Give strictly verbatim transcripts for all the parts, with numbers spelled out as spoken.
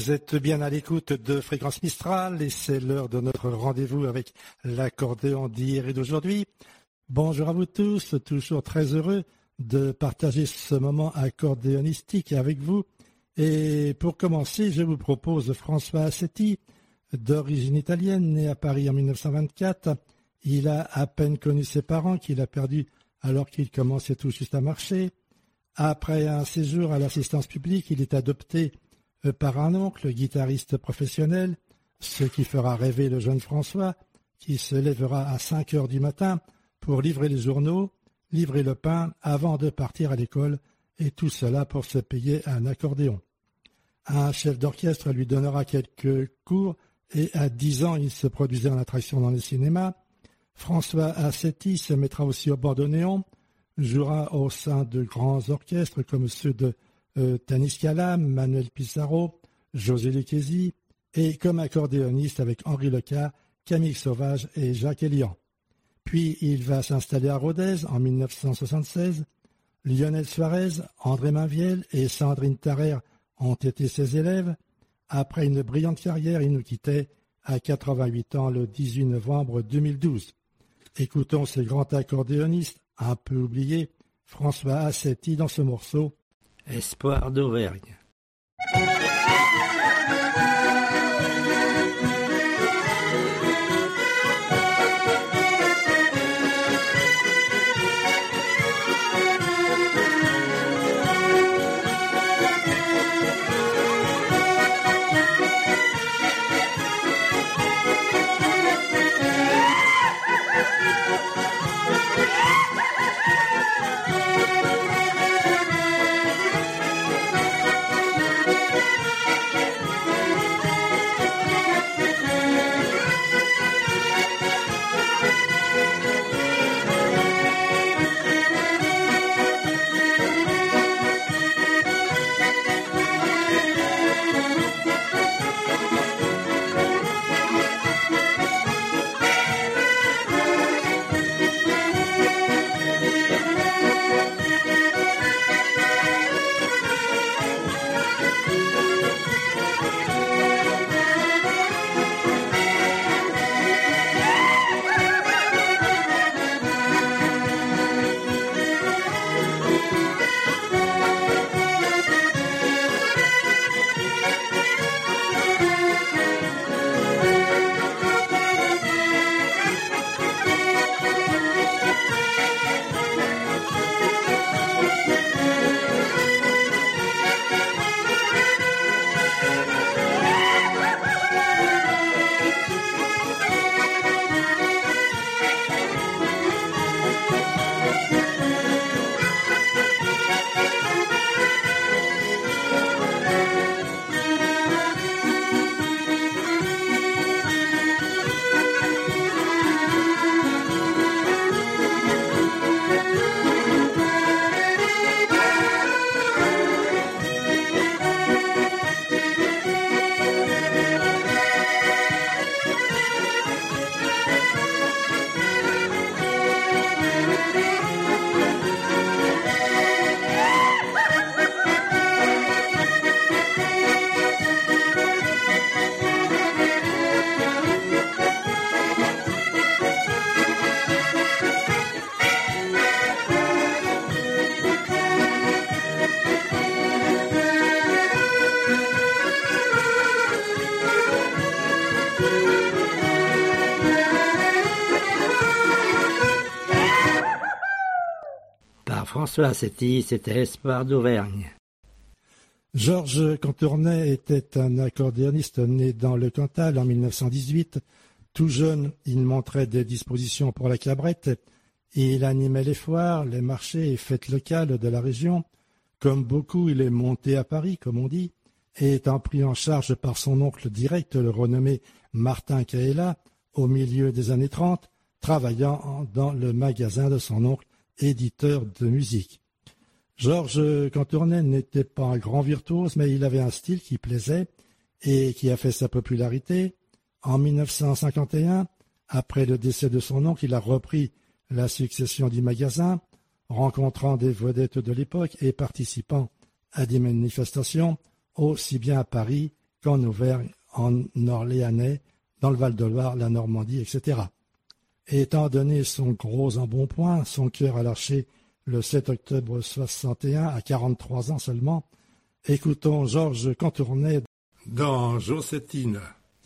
Vous êtes bien à l'écoute de Fréquence Mistral et c'est l'heure de notre rendez-vous avec l'accordéon d'hier et d'aujourd'hui. Bonjour à vous tous, toujours très heureux de partager ce moment accordéonistique avec vous. Et pour commencer, je vous propose François Assetti, d'origine italienne, né à Paris en mille neuf cent vingt-quatre. Il a à peine connu ses parents qu'il a perdus alors qu'il commençait tout juste à marcher. Après un séjour à l'assistance publique, il est adopté par un oncle, guitariste professionnel, ce qui fera rêver le jeune François, qui se lèvera à cinq heures du matin pour livrer les journaux, livrer le pain avant de partir à l'école, et tout cela pour se payer un accordéon. Un chef d'orchestre lui donnera quelques cours, et à dix ans, il se produisait en attraction dans le cinéma. François Assetti se mettra aussi au bandoneon, jouera au sein de grands orchestres comme ceux de Euh, Tanis Calam, Manuel Pissarro, José Lucchesi, et comme accordéoniste avec Henri Leca, Camille Sauvage et Jacques Elian. Puis il va s'installer à Rodez en mille neuf cent soixante-seize. Lionel Suarez, André Mainviel et Sandrine Tarrer ont été ses élèves. Après une brillante carrière, il nous quittait à quatre-vingt-huit ans le dix-huit novembre deux mille douze. Écoutons ce grand accordéoniste, un peu oublié, François Assetti, dans ce morceau Espoir d'Auvergne. François Assetti, c'était Espoir d'Auvergne. Georges Cantournet était un accordéoniste né dans le Cantal en mille neuf cent dix-huit. Tout jeune, il montrait des dispositions pour la cabrette. Il animait les foires, les marchés et fêtes locales de la région. Comme beaucoup, il est monté à Paris, comme on dit, et étant pris en charge par son oncle direct, le renommé Martin Caella, au milieu des années trente, travaillant dans le magasin de son oncle, éditeur de musique. Georges Cantournet n'était pas un grand virtuose, mais il avait un style qui plaisait et qui a fait sa popularité. En mille neuf cent cinquante et un, après le décès de son oncle, il a repris la succession du magasin, rencontrant des vedettes de l'époque et participant à des manifestations aussi bien à Paris qu'en Auvergne, en Orléanais, dans le Val-de-Loire, la Normandie, et cetera. Et étant donné son gros embonpoint, son cœur a lâché le sept octobre soixante et un, à quarante-trois ans seulement, écoutons Georges Cantournet dans Jossétine.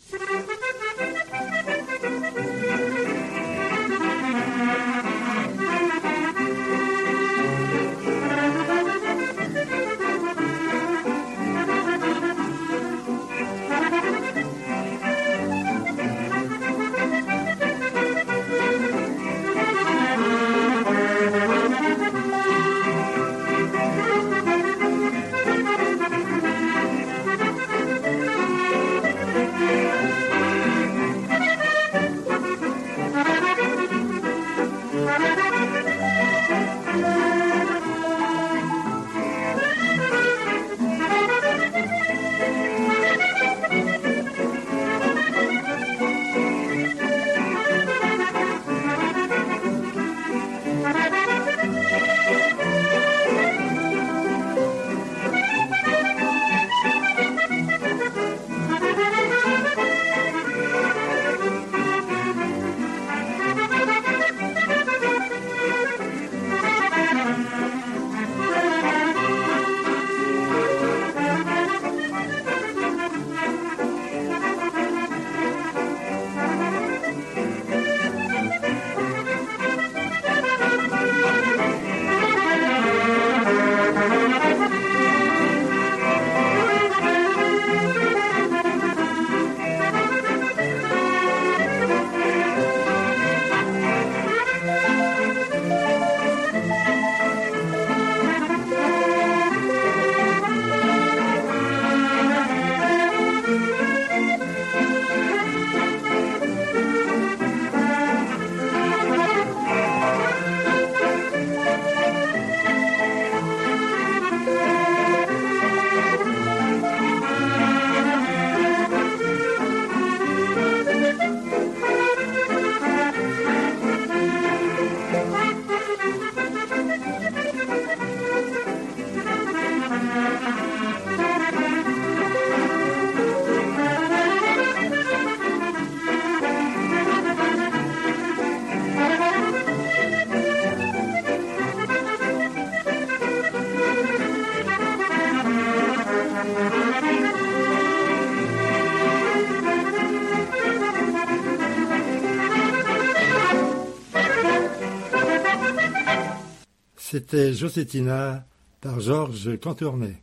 C'était Jossétina par Georges Cantournet.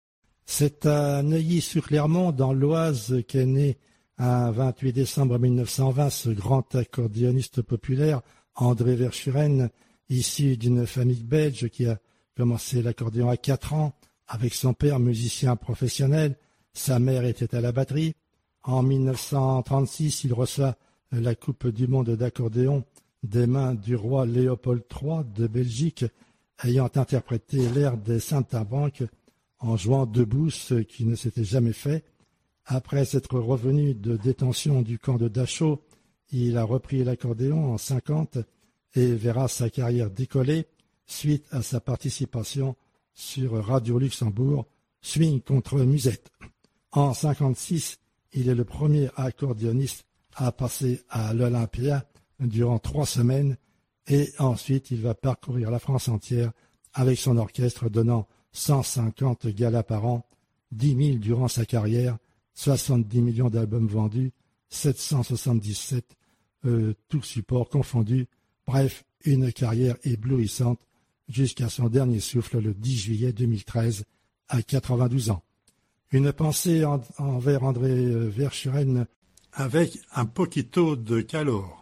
C'est à Neuilly-sur-Clermont, dans l'Oise, qu'est né un vingt-huit décembre mille neuf cent vingt ce grand accordéoniste populaire, André Verschuren, issu d'une famille belge qui a commencé l'accordéon à quatre ans, avec son père musicien professionnel. Sa mère était à la batterie. En mille neuf cent trente-six, il reçoit la Coupe du monde d'accordéon des mains du roi Léopold trois de Belgique, ayant interprété l'air des Saltimbanques en jouant debout, ce qui ne s'était jamais fait. Après s'être revenu de détention du camp de Dachau, il a repris l'accordéon en cinquante et verra sa carrière décoller suite à sa participation sur Radio Luxembourg, Swing contre Musette. En cinquante-six, il est le premier accordéoniste à passer à l'Olympia durant trois semaines et ensuite il va parcourir la France entière avec son orchestre, donnant cent cinquante galas par an, dix mille durant sa carrière, soixante-dix millions d'albums vendus, sept cent soixante-dix-sept, euh, tous supports confondus. Bref, une carrière éblouissante jusqu'à son dernier souffle le dix juillet deux mille treize, à quatre-vingt-douze ans. Une pensée en, envers André Verschuren avec un poquito de calor.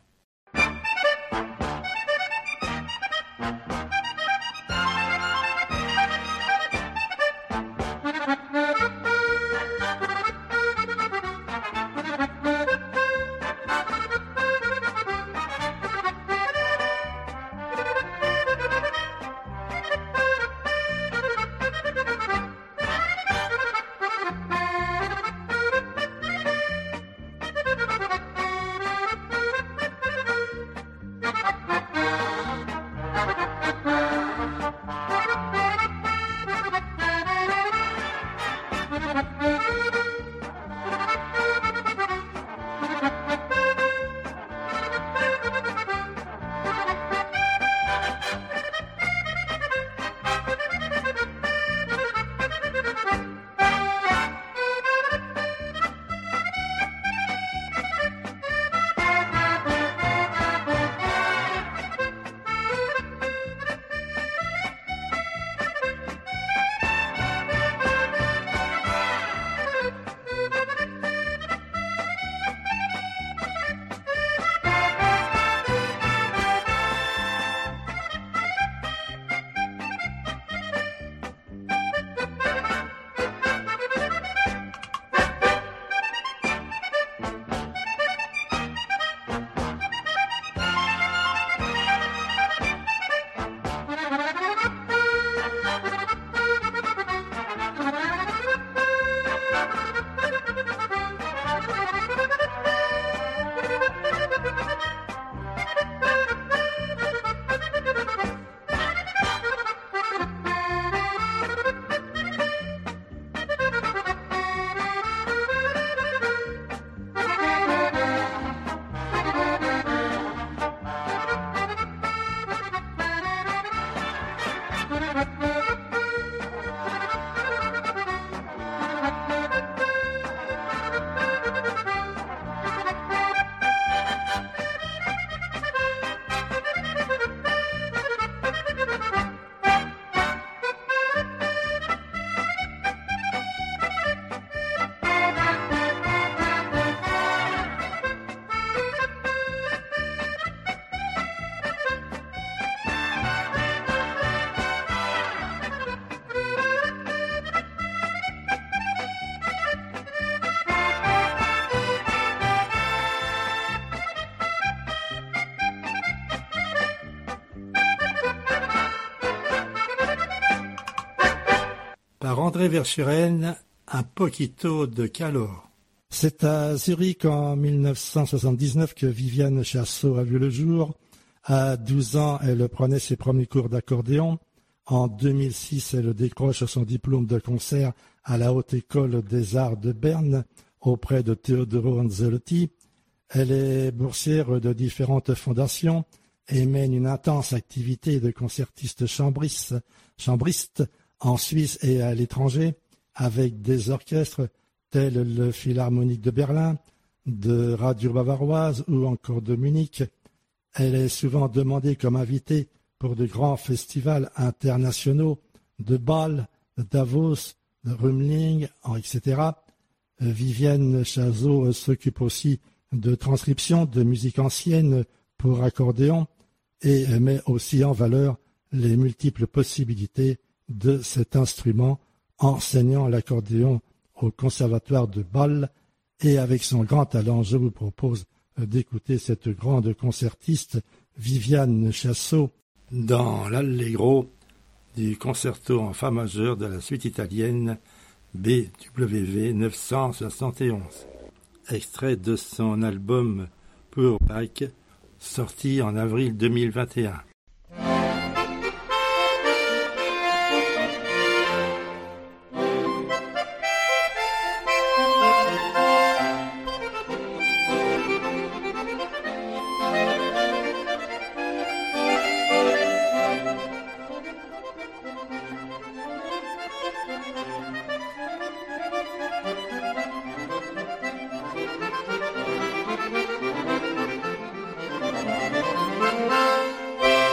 par André Verschuren, un poquito de calor. C'est à Zurich en mille neuf cent soixante-dix-neuf que Viviane Chassot a vu le jour. À douze ans, elle prenait ses premiers cours d'accordéon. En deux mille six, elle décroche son diplôme de concert à la Haute École des Arts de Berne auprès de Teodoro Anzalotti. Elle est boursière de différentes fondations et mène une intense activité de concertiste chambriste, chambriste en Suisse et à l'étranger avec des orchestres tels le Philharmonique de Berlin, de Radio Bavaroise ou encore de Munich. Elle est souvent demandée comme invitée pour de grands festivals internationaux de Bâle, de Davos, de Rümling, et cetera. Viviane Chassot s'occupe aussi de transcription de musique ancienne pour accordéon et met aussi en valeur les multiples possibilités de cet instrument, enseignant l'accordéon au Conservatoire de Bâle. Et avec son grand talent, je vous propose d'écouter cette grande concertiste Viviane Chassot dans l'Allegro du concerto en fa majeur de la suite italienne B W V neuf cent soixante et onze, extrait de son album Pour Pâques, sorti en avril deux mille vingt et un. Thank you.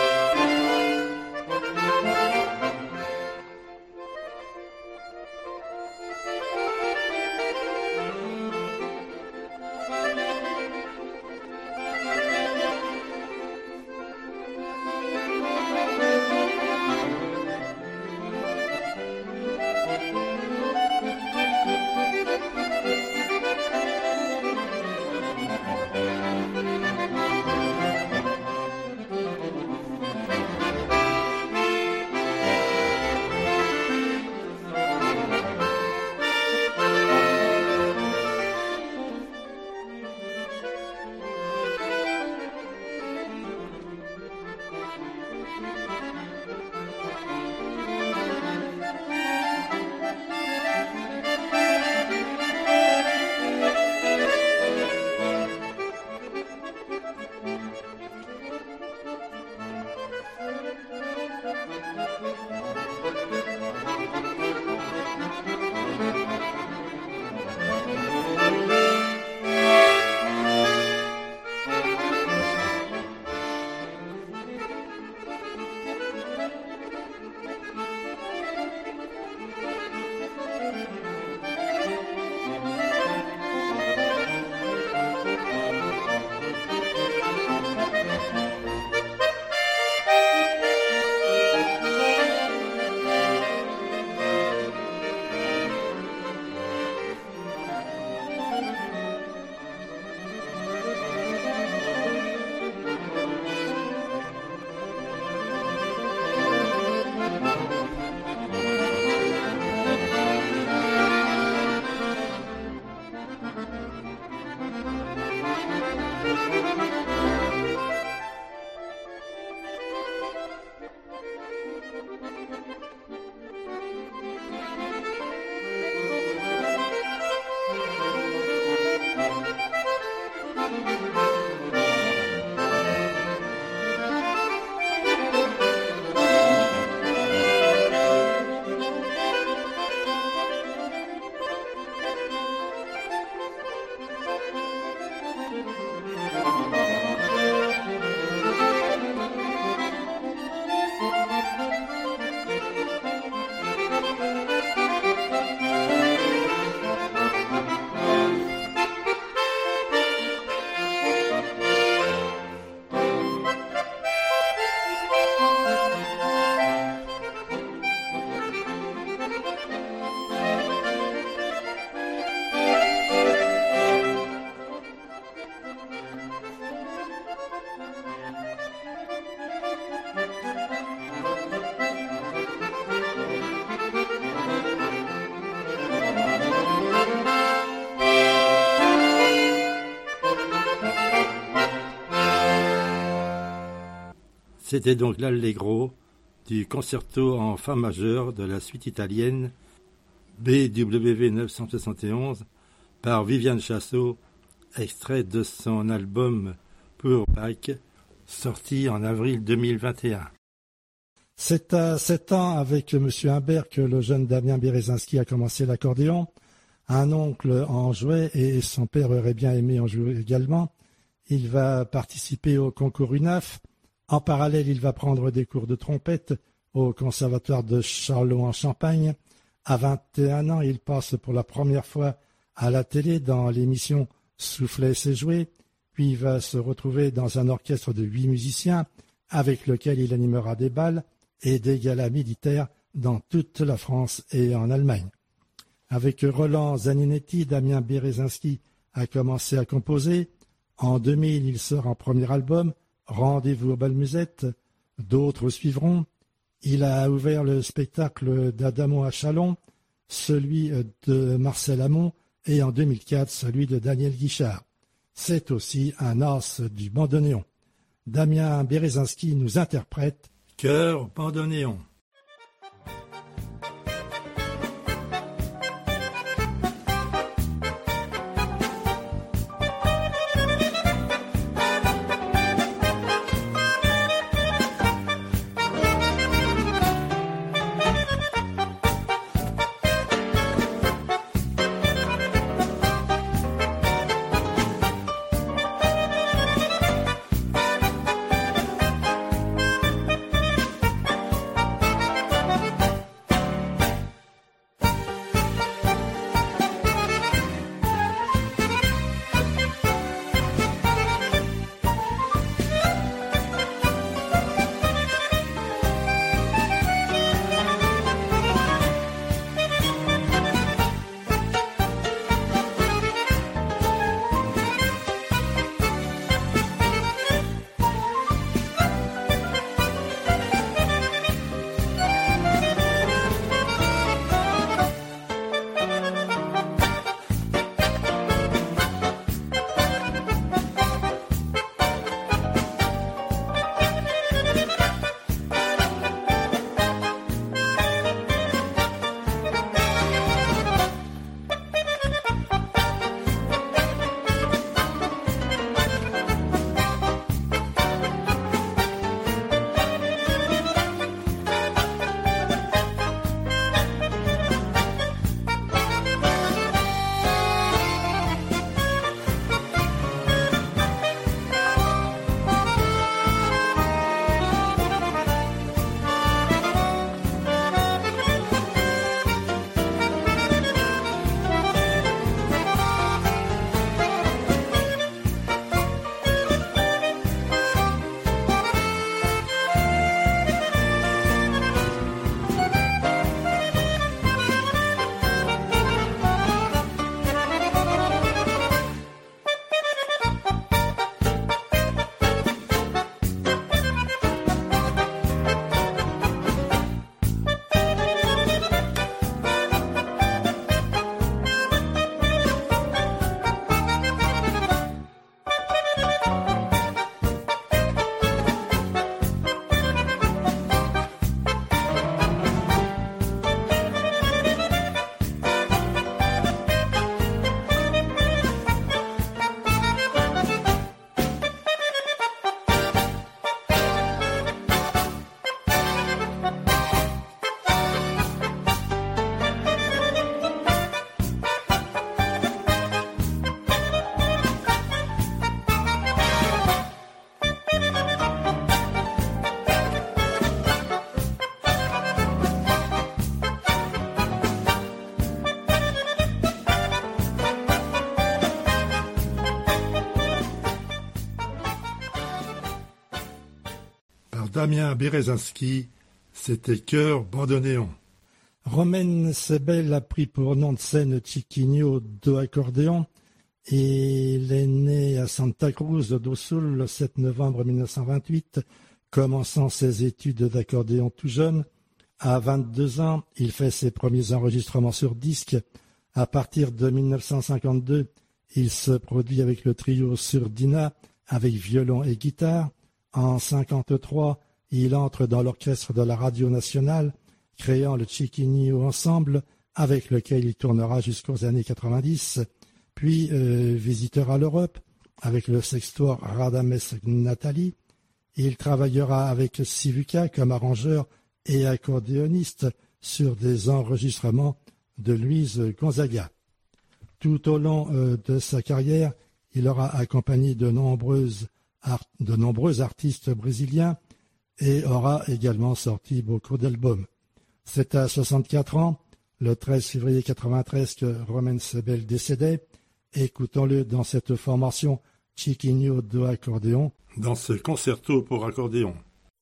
C'était donc l'allegro du concerto en fa majeur de la suite italienne B W V neuf cent soixante et onze par Viviane Chassot, extrait de son album Pour Pâques, sorti en avril deux mille vingt et un. C'est à sept ans avec M. Humbert que le jeune Damien Bérézinski a commencé l'accordéon. Un oncle en jouait et son père aurait bien aimé en jouer également. Il va participer au concours U N A F. En parallèle, il va prendre des cours de trompette au conservatoire de Charlot en Champagne. À vingt et un ans, il passe pour la première fois à la télé dans l'émission Soufflet c'est joué, puis il va se retrouver dans un orchestre de huit musiciens avec lequel il animera des bals et des galas militaires dans toute la France et en Allemagne. Avec Roland Zaninetti, Damien Bérézinski a commencé à composer. En deux mille, il sort un premier album, Rendez-vous au bal Musette. D'autres suivront. Il a ouvert le spectacle d'Adamo à Châlons, celui de Marcel Amont et en deux mille quatre, celui de Daniel Guichard. C'est aussi un as du bandoneon. Damien Bérézinski nous interprète Chœur bandoneon. Damien Bérézinski, c'était Chœur bandoneon. Romaine Sebel a pris pour nom de scène Chiquinho do accordéon et il est né à Santa Cruz do Sul le sept novembre mille neuf cent vingt-huit, commençant ses études d'accordéon tout jeune. À vingt-deux ans, il fait ses premiers enregistrements sur disque. À partir de mille neuf cent cinquante-deux, il se produit avec le trio Surdina, avec violon et guitare. En cinquante-trois, il entre dans l'orchestre de la Radio Nationale, créant le Chiquinho Ensemble, avec lequel il tournera jusqu'aux années quatre-vingt-dix, puis euh, visitera l'Europe avec le sextoire Radames Nathalie. Il travaillera avec Sivuca comme arrangeur et accordéoniste sur des enregistrements de Luis Gonzaga. Tout au long euh, de sa carrière, il aura accompagné de, nombreuses art- de nombreux artistes brésiliens et aura également sorti beaucoup d'albums. C'est à soixante-quatre ans, le treize février quatre-vingt-treize, que Romain Sebel décédait. Écoutons-le dans cette formation Chiquinho do accordéon, dans ce concerto pour accordéon.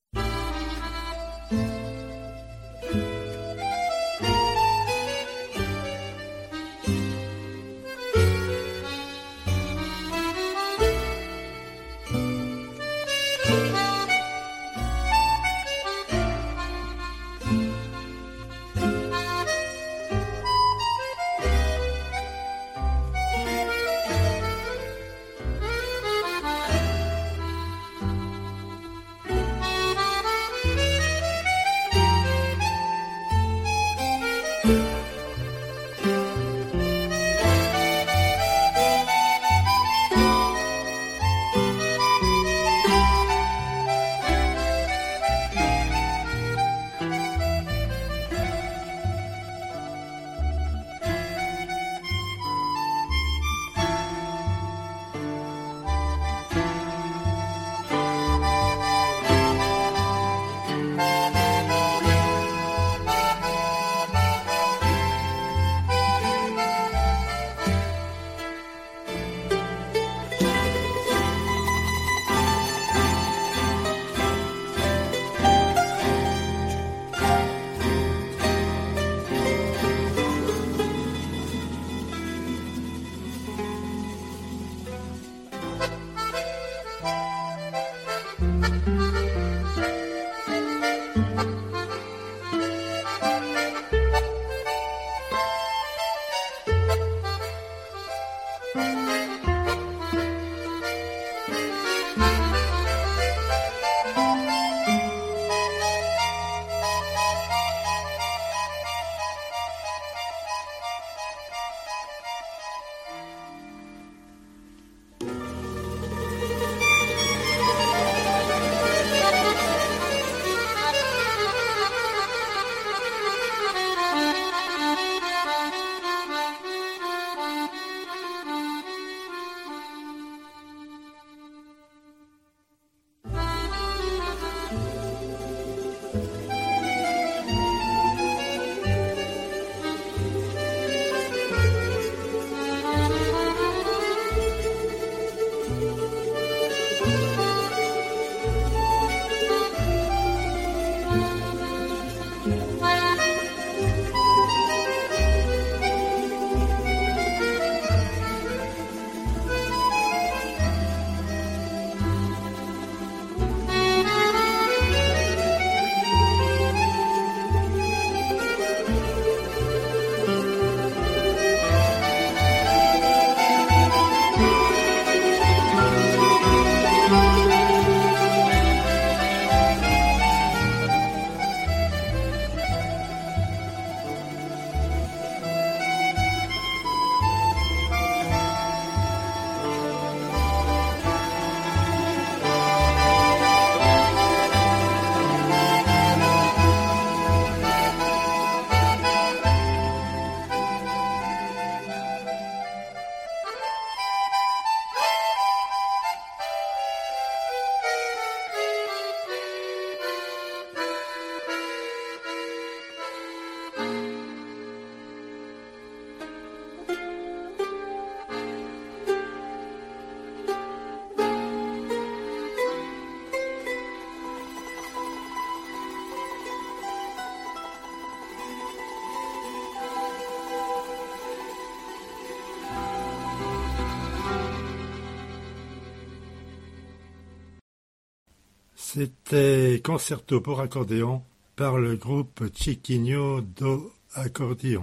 C'était Concerto pour accordéon par le groupe Chiquinho do Accordéon.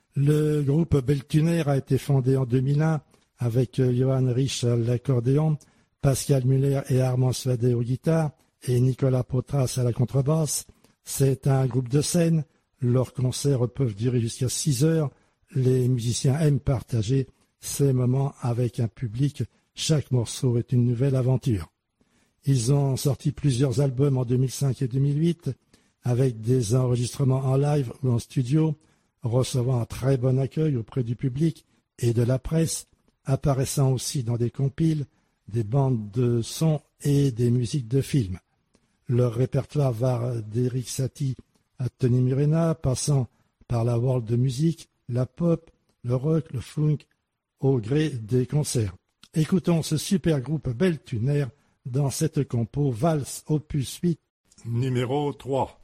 Le groupe Beltuner a été fondé en deux mille un avec Johan Rich à l'accordéon, Pascal Muller et Armand Svadet aux guitares, et Nicolas Potras à la contrebasse. C'est un groupe de scène. Leurs concerts peuvent durer jusqu'à six heures. Les musiciens aiment partager ces moments avec un public. Chaque morceau est une nouvelle aventure. Ils ont sorti plusieurs albums en deux mille cinq et deux mille huit avec des enregistrements en live ou en studio, recevant un très bon accueil auprès du public et de la presse, apparaissant aussi dans des compiles, des bandes de sons et des musiques de films. Leur répertoire va d'Eric Satie à Tony Murena, passant par la world de musique, la pop, le rock, le funk, au gré des concerts. Écoutons ce super groupe Beltuner dans cette compo Valse opus huit. Numéro trois.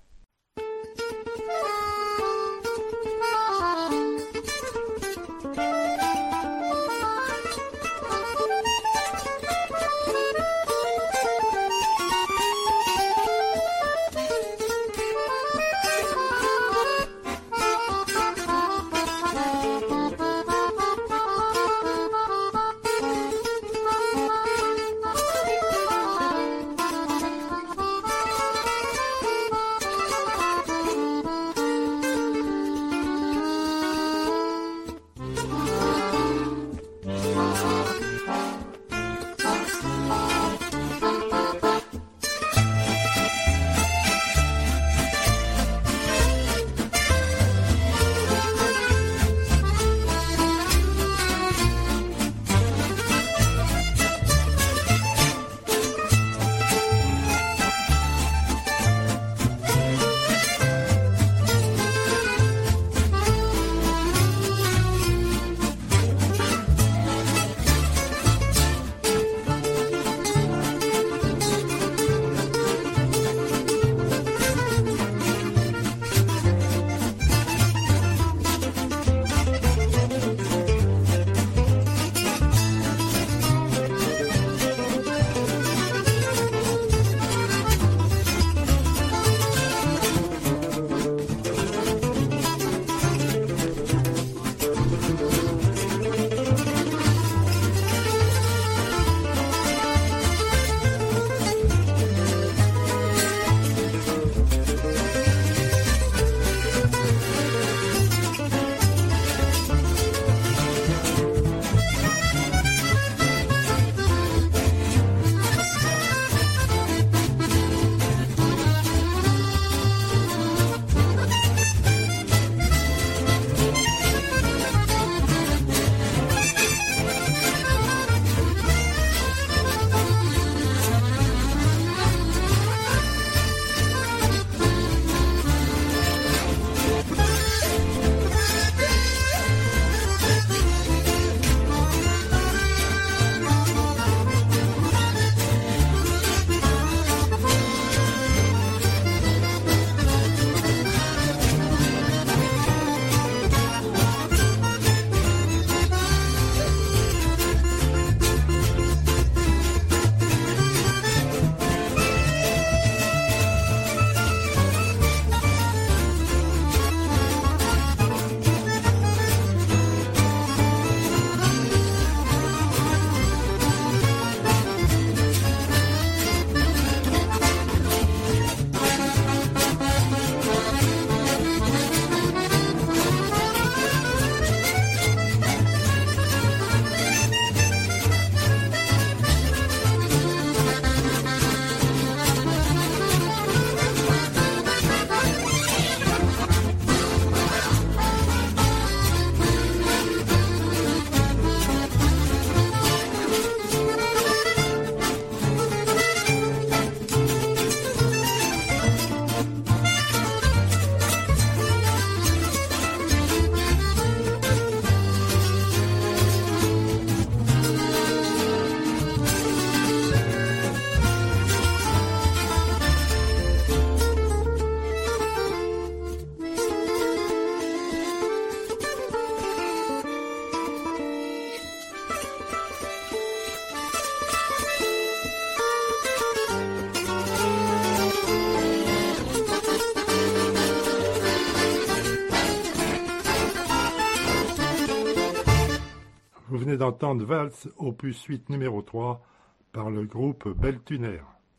Vous venez d'entendre Valse, opus huit numéro trois, par le groupe Beltuner.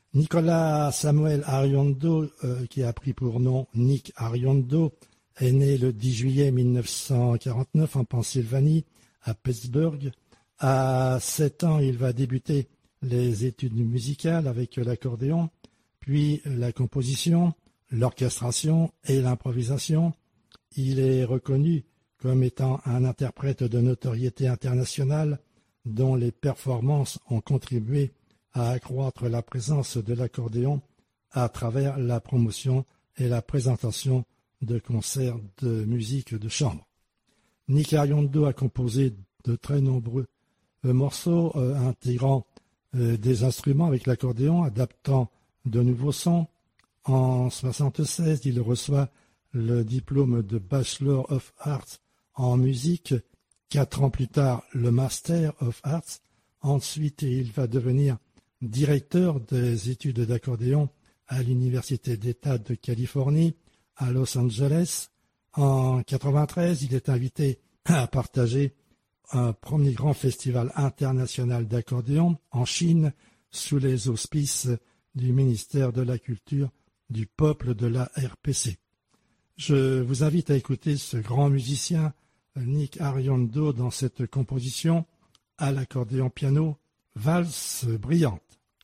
Nicolas Samuel Ariondo, euh, qui a pris pour nom Nick Ariondo, est né le dix juillet mille neuf cent quarante-neuf en Pennsylvanie, à Pittsburgh. À sept ans, il va débuter les études musicales avec l'accordéon, puis la composition, l'orchestration et l'improvisation. Il est reconnu comme étant un interprète de notoriété internationale dont les performances ont contribué à accroître la présence de l'accordéon à travers la promotion et la présentation de concerts de musique de chambre. Nick Ariondo a composé de très nombreux euh, morceaux euh, intégrant euh, des instruments avec l'accordéon, adaptant de nouveaux sons. En soixante-seize, il reçoit le diplôme de Bachelor of Arts en musique. Quatre ans plus tard, le Master of Arts. Ensuite, il va devenir directeur des études d'accordéon à l'Université d'État de Californie à Los Angeles. En quatre-vingt-treize, il est invité à partager un premier grand festival international d'accordéon en Chine sous les auspices du ministère de la Culture du Peuple de la R P C. Je vous invite à écouter ce grand musicien Nick Ariondo dans cette composition à l'accordéon piano, Valse brillante.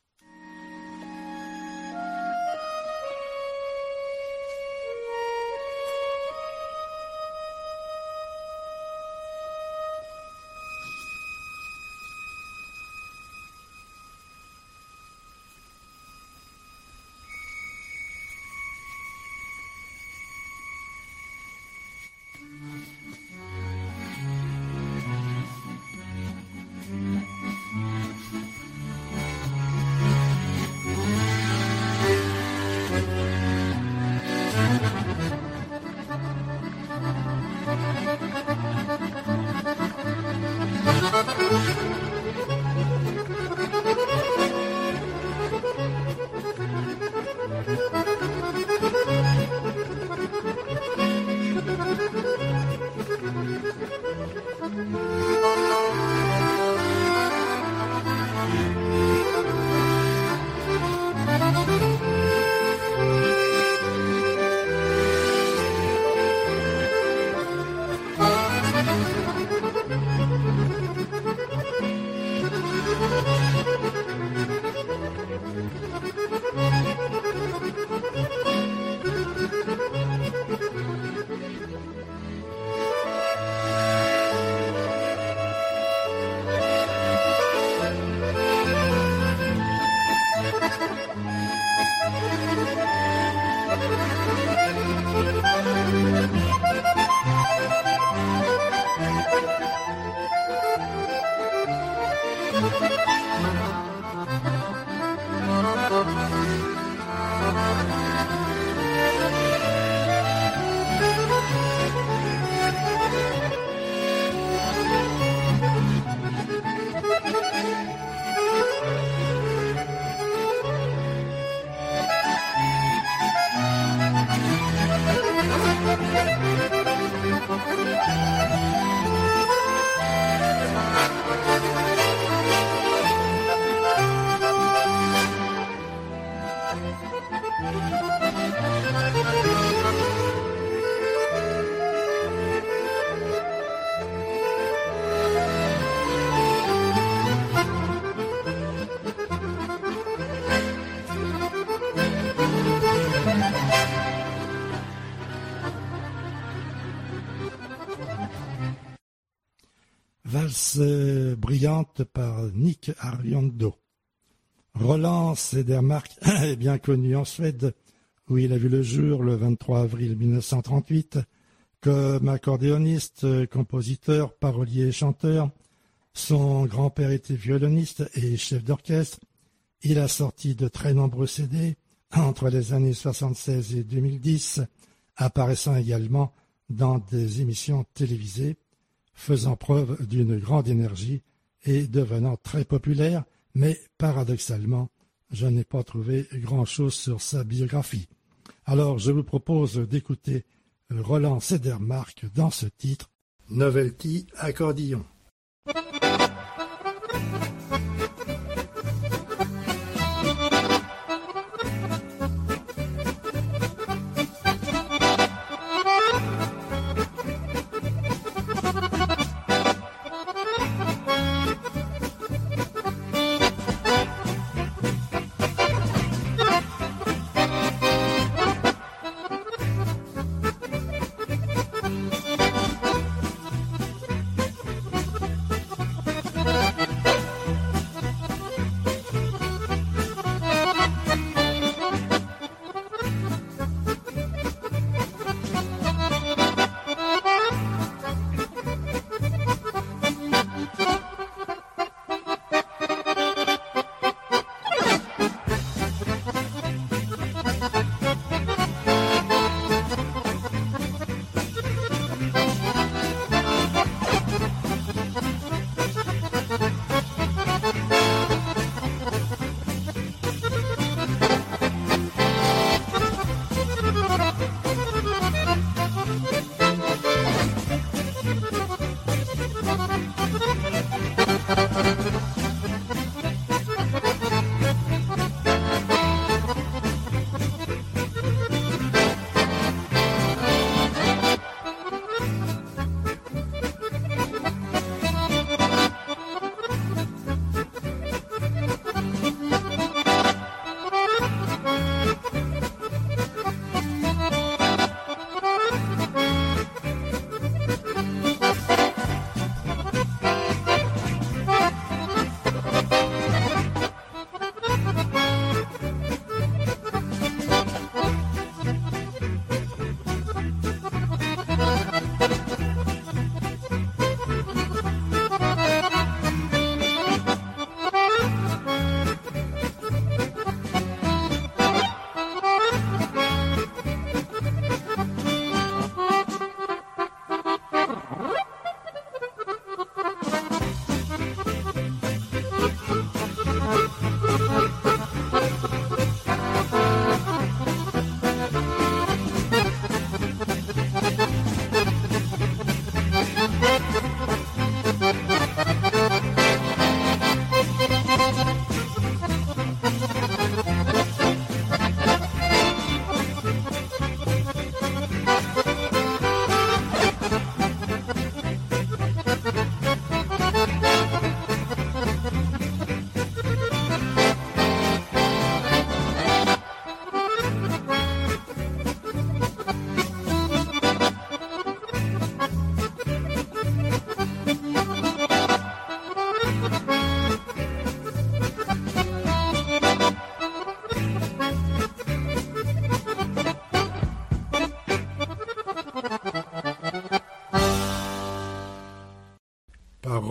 Valse brillante par Nick Ariondo. Roland Cedermark est bien connu en Suède, où il a vu le jour le vingt-trois avril mille neuf cent trente-huit comme accordéoniste, compositeur, parolier et chanteur. Son grand-père était violoniste et chef d'orchestre. Il a sorti de très nombreux C D entre les années soixante-seize et deux mille dix, apparaissant également dans des émissions télévisées, faisant preuve d'une grande énergie et devenant très populaire, mais paradoxalement, je n'ai pas trouvé grand-chose sur sa biographie. Alors je vous propose d'écouter Roland Cedermark dans ce titre, Novelty accordéon.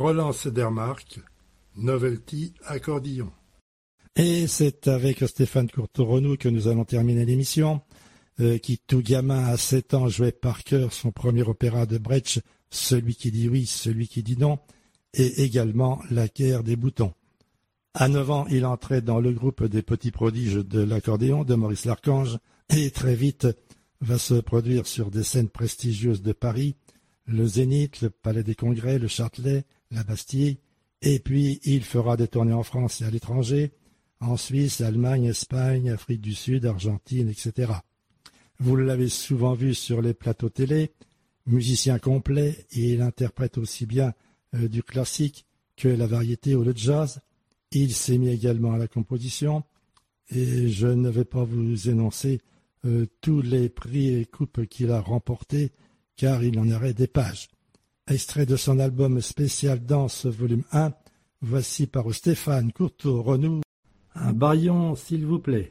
Roland Cedermark, Novelty accordillon. Et c'est avec Stéphane Courteau-Renou que nous allons terminer l'émission, euh, qui tout gamin à sept ans jouait par cœur son premier opéra de Brecht, Celui qui dit oui, celui qui dit non, et également La guerre des boutons. À neuf ans, il entrait dans le groupe des petits prodiges de l'accordéon de Maurice Larchange, et très vite va se produire sur des scènes prestigieuses de Paris, le Zénith, le Palais des Congrès, le Châtelet, la Bastille, et puis il fera des tournées en France et à l'étranger, en Suisse, Allemagne, Espagne, Afrique du Sud, Argentine, et cetera. Vous l'avez souvent vu sur les plateaux télé, musicien complet, et il interprète aussi bien euh, du classique que la variété ou le jazz. Il s'est mis également à la composition, et je ne vais pas vous énoncer euh, tous les prix et coupes qu'il a remportés, car il en aurait des pages. Extrait de son album spécial Danse volume un, voici par Stéphane Courteau-Renou. Un baillon, s'il vous plaît.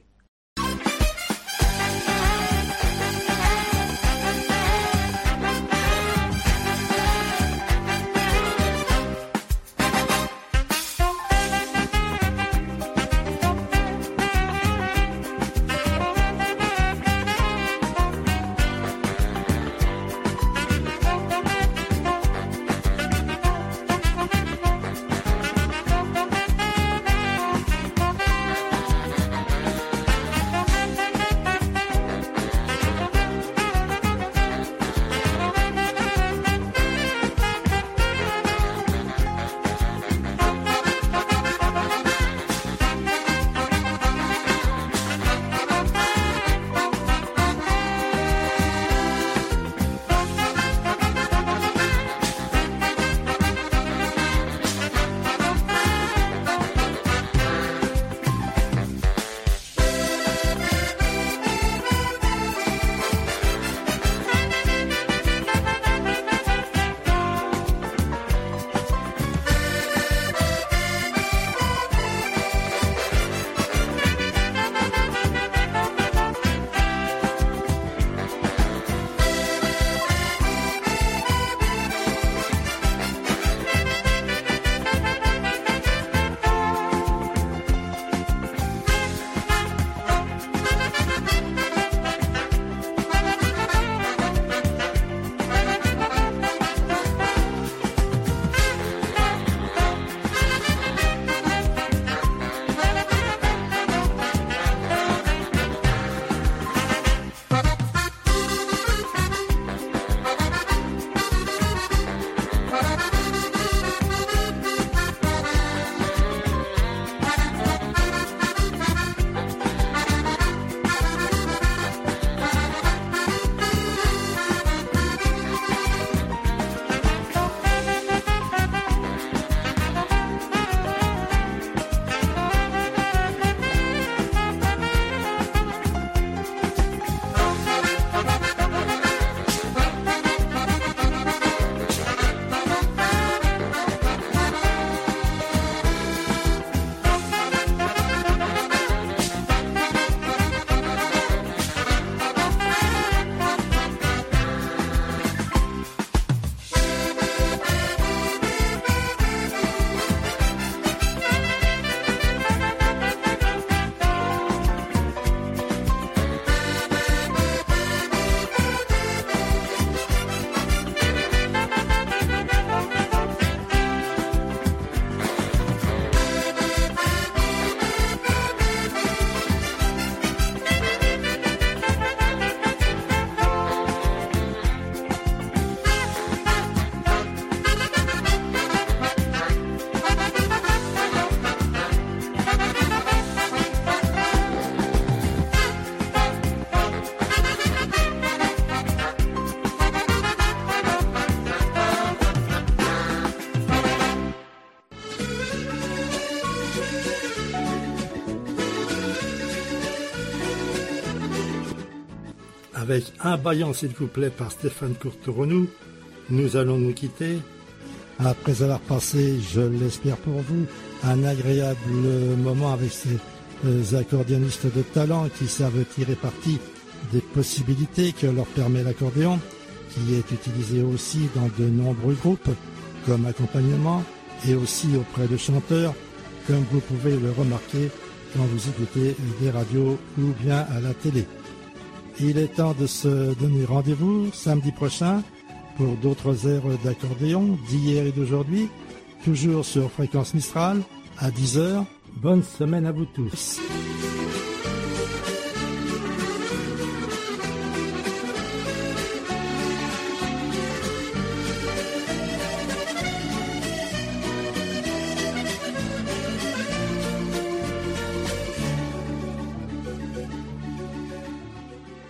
Avec Un baillant s'il vous plaît par Stéphane Courteau-Renou, nous allons nous quitter. Après avoir passé, je l'espère pour vous, un agréable moment avec ces euh, accordéonistes de talent qui savent tirer parti des possibilités que leur permet l'accordéon, qui est utilisé aussi dans de nombreux groupes comme accompagnement, et aussi auprès de chanteurs, comme vous pouvez le remarquer quand vous écoutez des radios ou bien à la télé. Il est temps de se donner rendez-vous samedi prochain pour d'autres airs d'accordéon d'hier et d'aujourd'hui, toujours sur Fréquence Mistral à dix heures. Bonne semaine à vous tous.